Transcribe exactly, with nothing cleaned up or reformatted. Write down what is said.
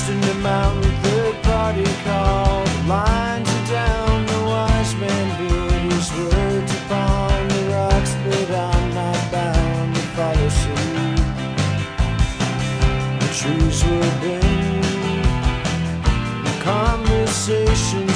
in the mountain, third party call. The lines are down, the wise man built his words upon the rocks, but I'm not bound to follow suit. The trees were bent, the conversations